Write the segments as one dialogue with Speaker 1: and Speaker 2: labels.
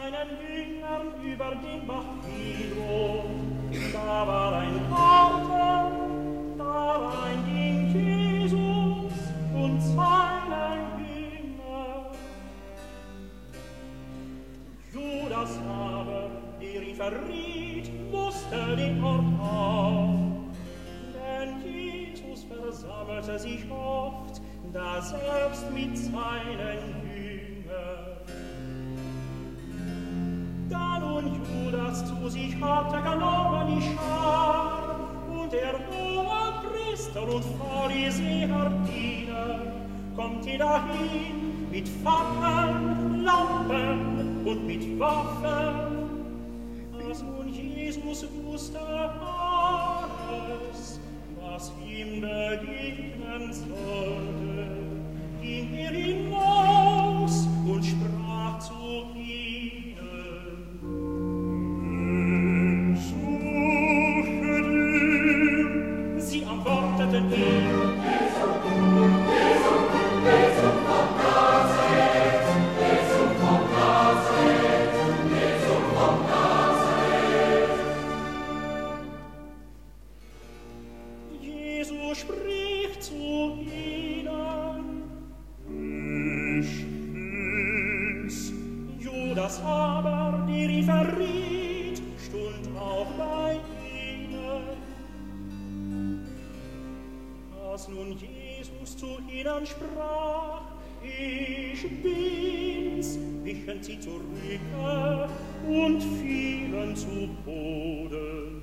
Speaker 1: seinen Jüngern über den Bach Kidron. Da war ein Garten, darein ging Jesus und seine Jünger. Judas aber, der ihn verriet, wusste den Ort auch. Denn Jesus versammelte sich oft, da selbst mit seinen Jüngern. Da nun Judas zu sich hatte genommen die Schar, und der Hohepriester und Pharisäer Diener, kommt ihr dahin mit Fackeln, Lampen und mit Waffen. Als nun Jesus wusste alles, was ihm begegnen sollte, ging er hinaus und sprach zu ihnen: Wen suchet ihr? Sie antworteten ihm: Jesus von Nazareth, Jesus von Nazareth, Jesus von Nazareth. Jesus spricht zu ihnen: Ich bin's. Judas aber, der ihn verriet, stund auch bei ihnen. Als nun Jesus zu ihnen sprach: Ich bin's, wichen sie zurück und fielen zu Boden.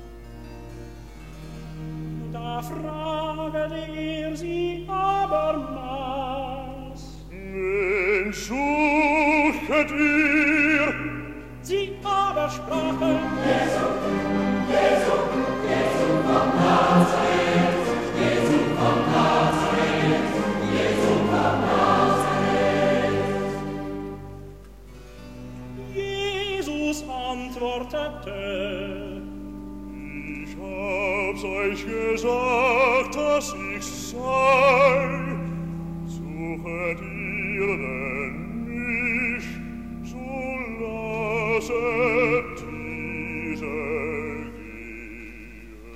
Speaker 1: Da fragte er sie abermals: Wen suchet ihr? Sie aber sprachen: Jesus von Nazareth, Jesus von Nazareth, Jesus von Nazareth. Jesus antwortete: Ich hab's euch gesagt, dass ich sei. Suchet ihr denn mich, so lasset diese gehen.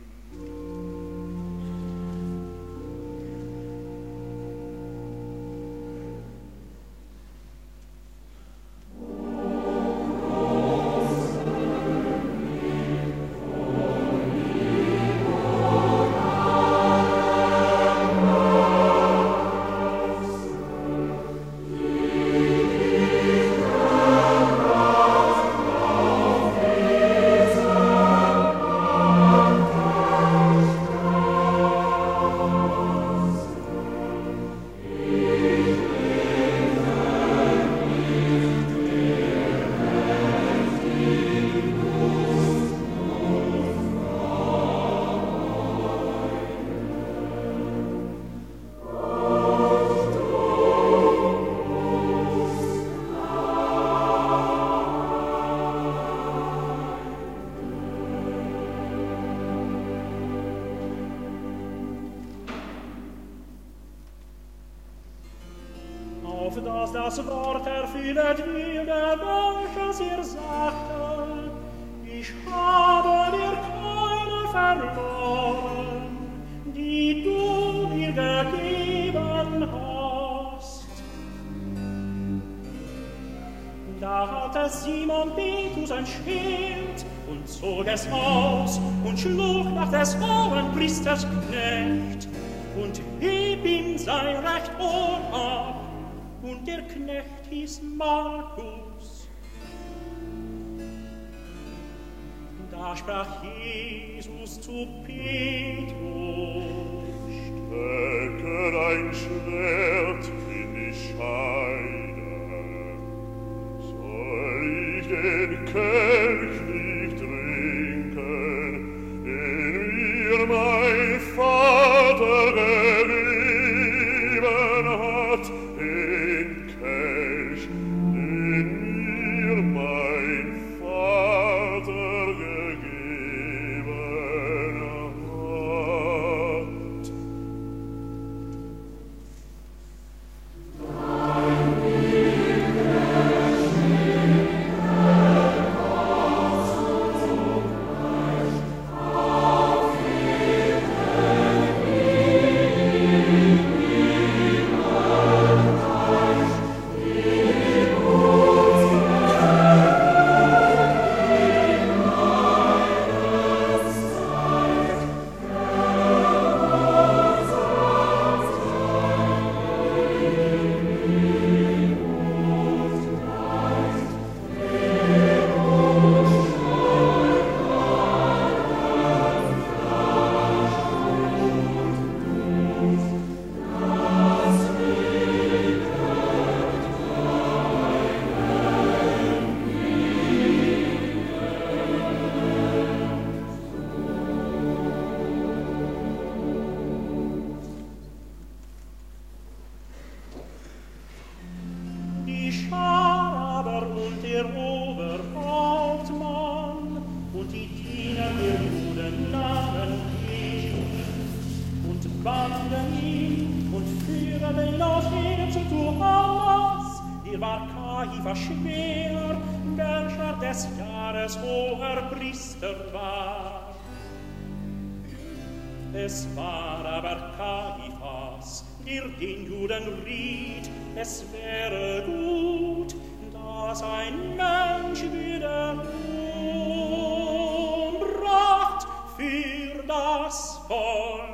Speaker 1: Auf dass das Wort erfüllet würde, welches ihr sagte: Ich habe dir keine verloren, die du mir gegeben hast. Da hatte Simon Petrus ein Schwert und zog es aus und schlug nach des Hohenpriesters Knecht und hieb ihm sein recht Ohr ab. Und der Knecht hieß Markus. Da sprach Jesus zu Petrus: Stecke dein Schwert in die Scheide. Soll ich den Kelch nicht trinken, den mir mein Vater gegeben hat?
Speaker 2: Dein Wille
Speaker 1: Schar aber und der Oberhauptmann und die Diener der Juden nahmen ihn und banden ihn und führten ihn aus hin zu Johannes, der war Kaiphas schwer, welcher des Jahres hoher Priester war. Es war aber Kaiphas, der den Juden riet, es wäre gut, dass ein Mensch wieder umbracht für das Volk.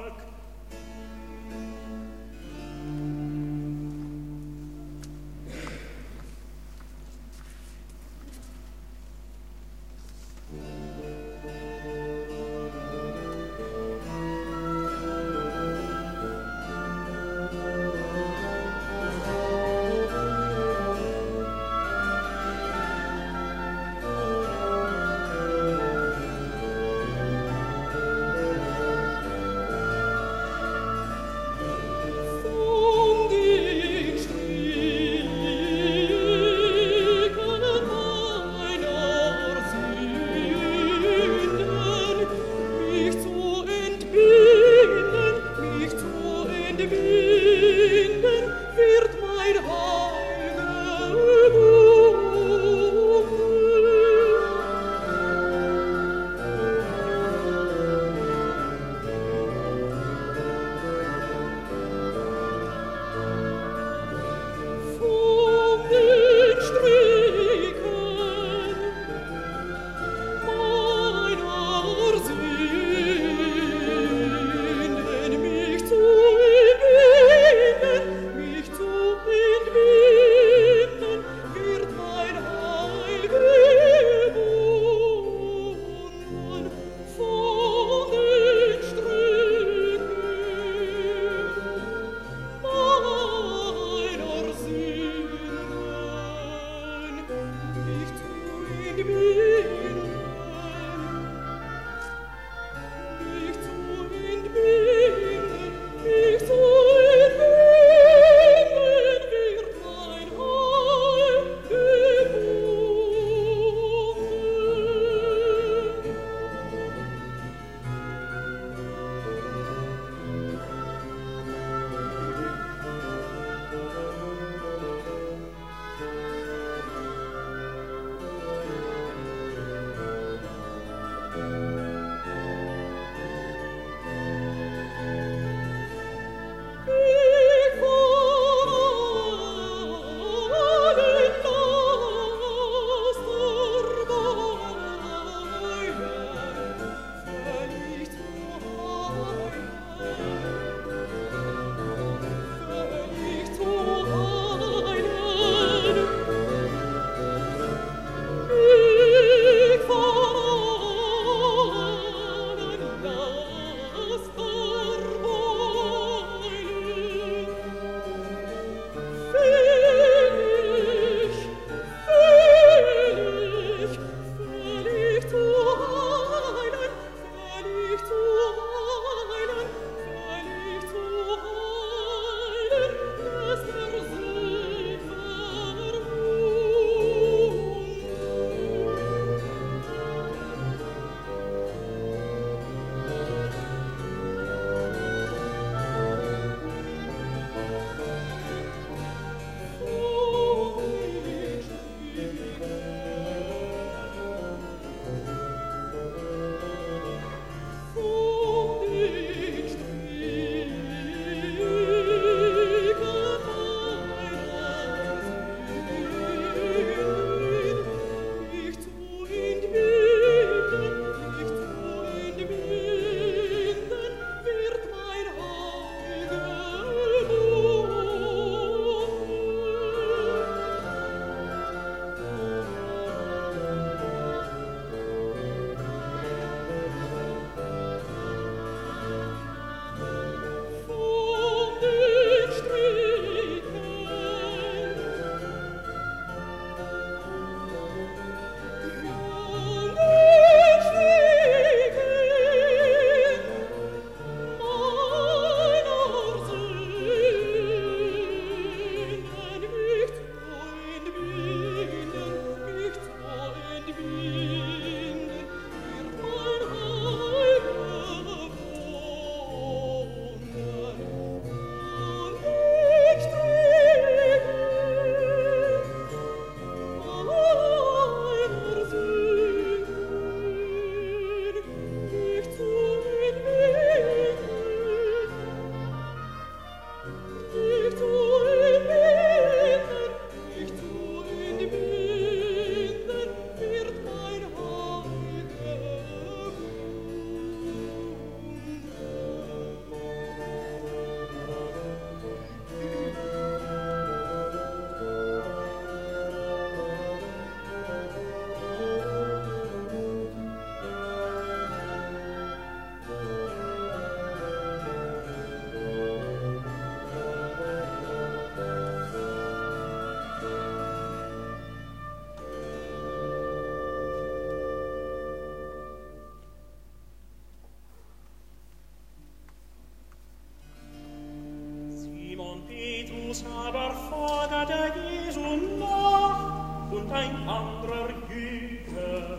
Speaker 1: Petrus aber folgte Jesu nach und ein anderer Jünger.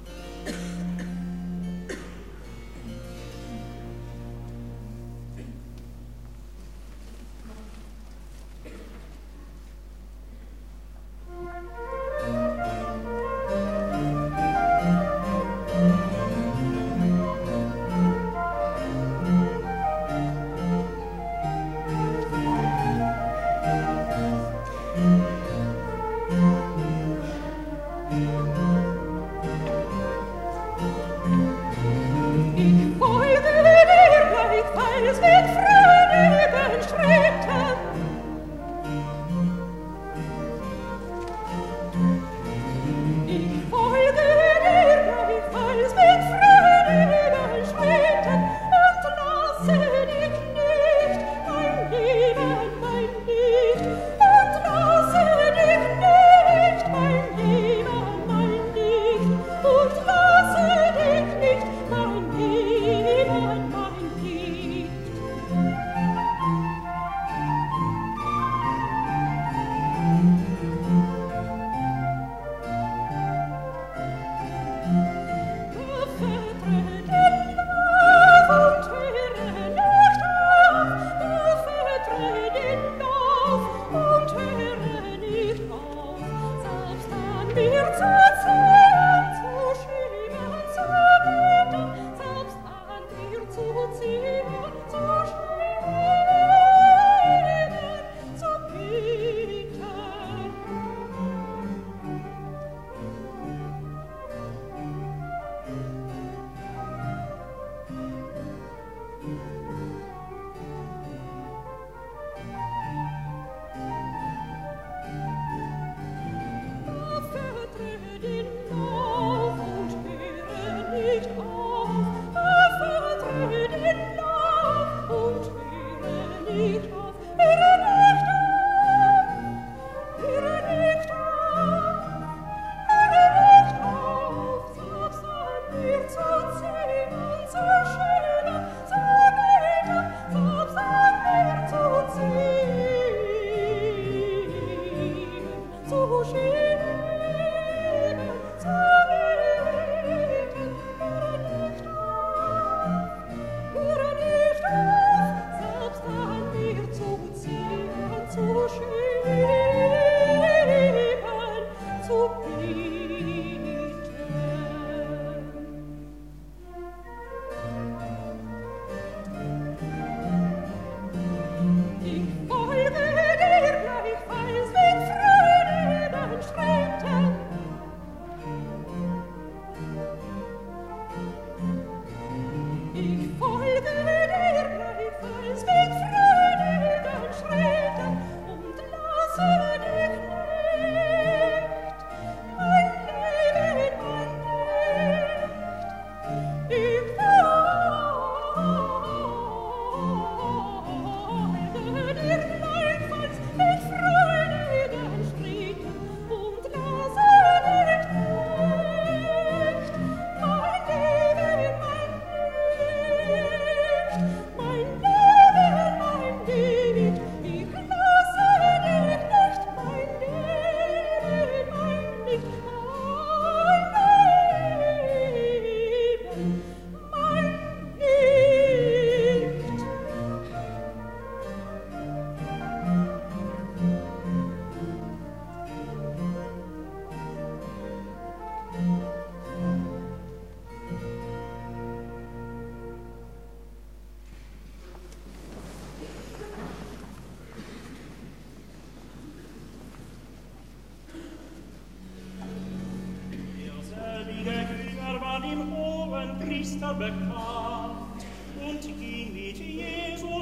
Speaker 2: Priester bekannt und ging mit Jesu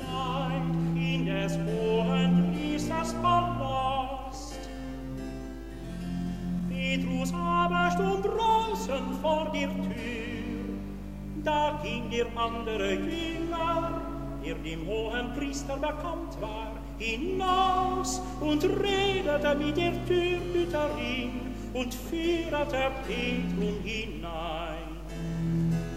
Speaker 2: hinein in des hohen Priesters Palast. Petrus aber stund draußen vor der Tür, da ging der andere Jünger, der dem hohen Priester bekannt war, hinaus und redete mit der Türhüterin und führte Petrus hinein.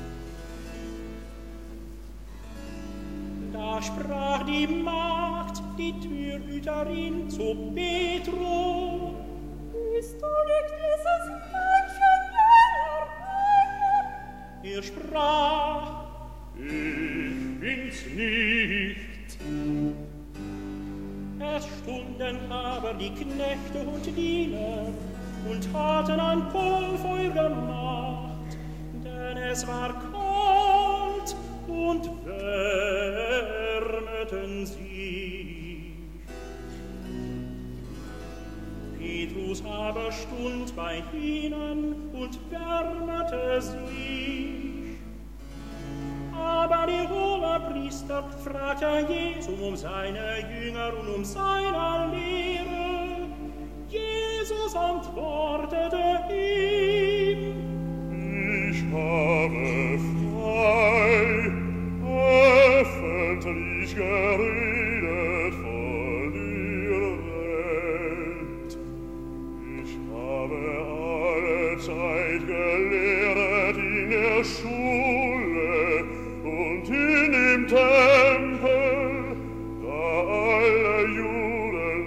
Speaker 2: Da sprach die Magd,
Speaker 1: die Türhüterin zu Petro:
Speaker 3: Bist du nicht dieses Menschenjäger?
Speaker 1: Er sprach:
Speaker 2: Ich bin's nicht.
Speaker 1: Es stunden aber die Knechte und Diener und hatten ein Pulver gemacht, denn es war kalt, und wärmeten sich. Petrus aber stund bei ihnen und wärmete sich. Aber der Hohepriester fragte Jesu um seine Jünger und um seine Lehre. Jesus antwortete ihm:
Speaker 2: Ich habe frei, öffentlich geredet von der Welt. Ich habe alle Zeit gelehrt in der Schule und in dem Tempel, da alle Juden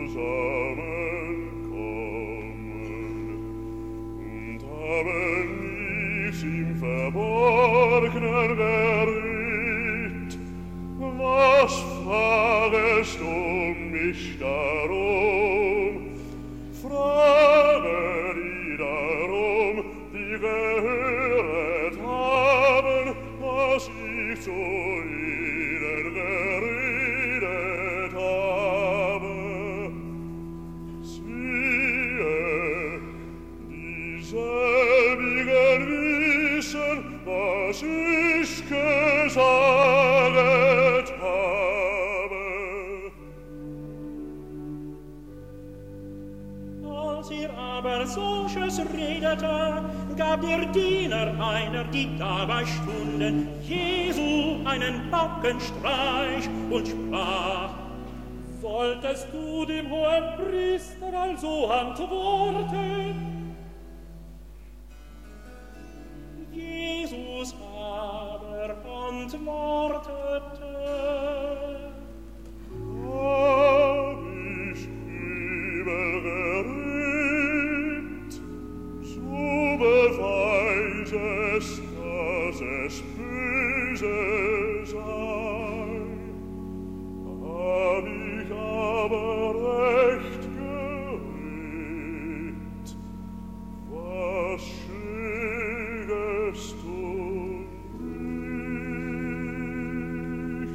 Speaker 2: zusammenkommen, und habe nichts im Verborgenen geredet. Was fragest du mich darum? Frage die darum, die gehört haben, was ich zu ihnen geredet habe. Siehe, dieselbigen wissen, was ich gesagt habe.
Speaker 1: Als er aber solches redete, gab der Diener einer, die dabei stunden, Jesu einen Backenstreich und sprach:
Speaker 3: Solltest du dem Hohenpriester also antworten?
Speaker 1: Jesus aber antwortete:
Speaker 2: Hab ich übel geredet, so beweis es, dass es böse sei. Hab ich aber recht geredet, was schlägest du mich?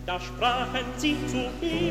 Speaker 1: Da sprachen sie zu ihm: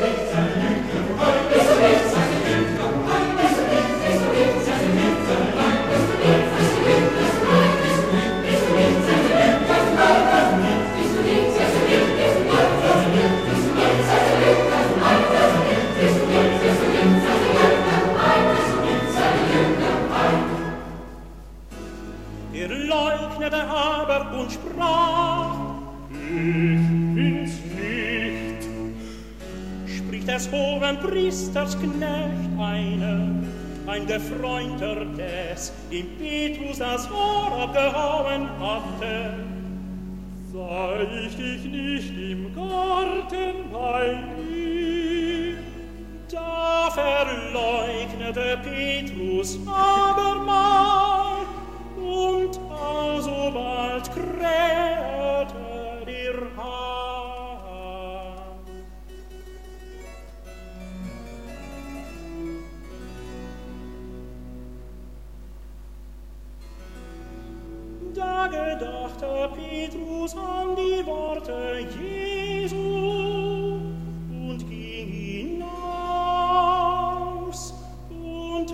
Speaker 1: Er leugnete aber und sprach:
Speaker 3: Ich bin's nicht.
Speaker 1: Spricht des hohen Priesters Knecht ein Gefreunter des, dem Petrus das Ohr abgehauen hatte.
Speaker 3: Sah ich dich nicht im Garten bei ihm?
Speaker 1: Da verleugnete Petrus abermal, und alsobald krähte der Hahn. Da gedachte Petrus an die Worte Jesu und ging hinaus und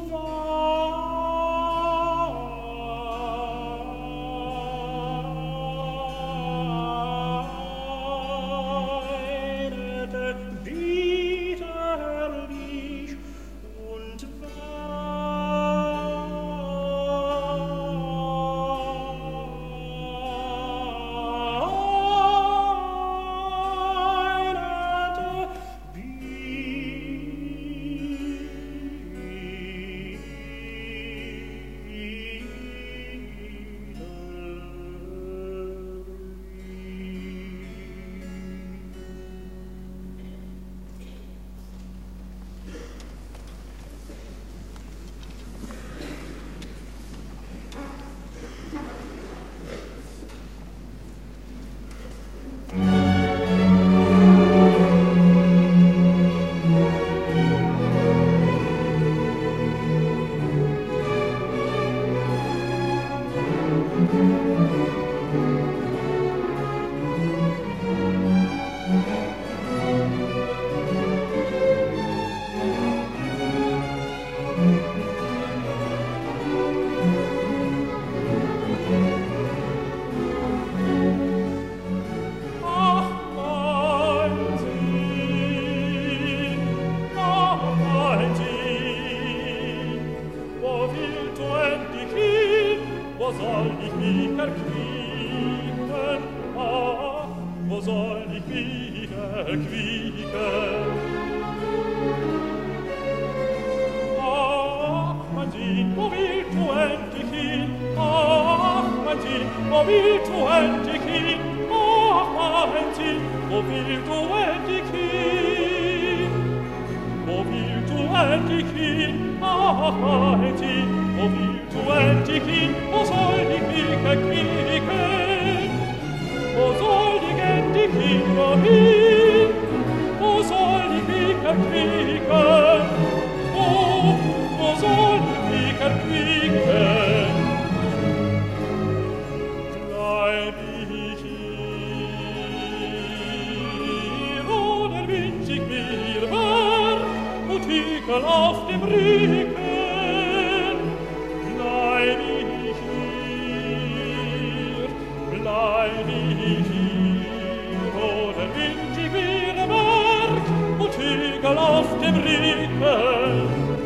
Speaker 1: weinete bitterlich und
Speaker 3: auf dem Rücken, bleib ich hier, oder wind ich mir Berg und Hügel auf dem Rücken.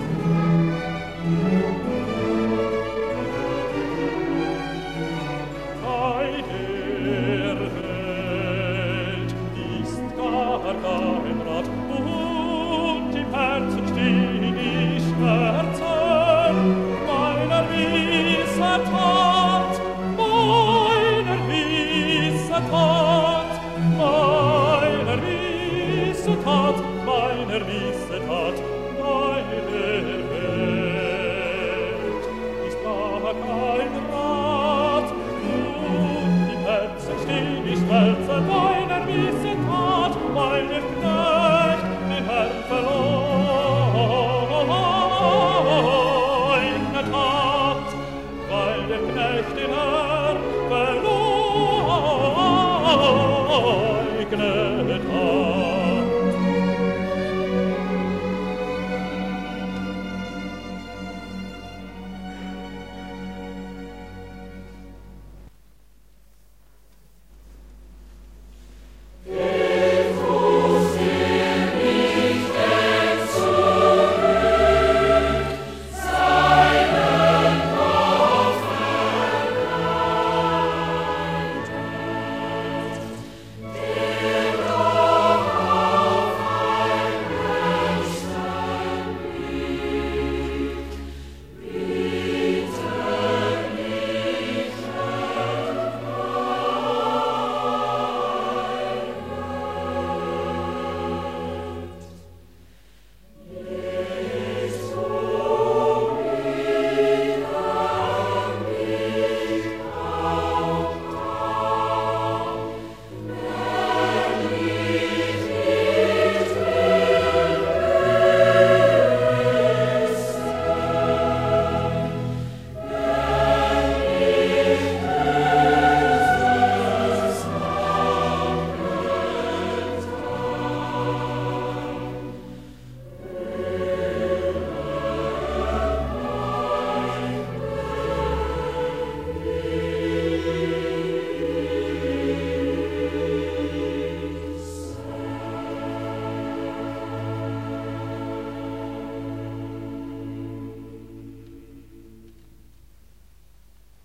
Speaker 3: Bei der Welt ist gar kein Rat, und im Herzen stehen die Schmerzen meiner Missetat, meiner Missetat, meiner Missetat.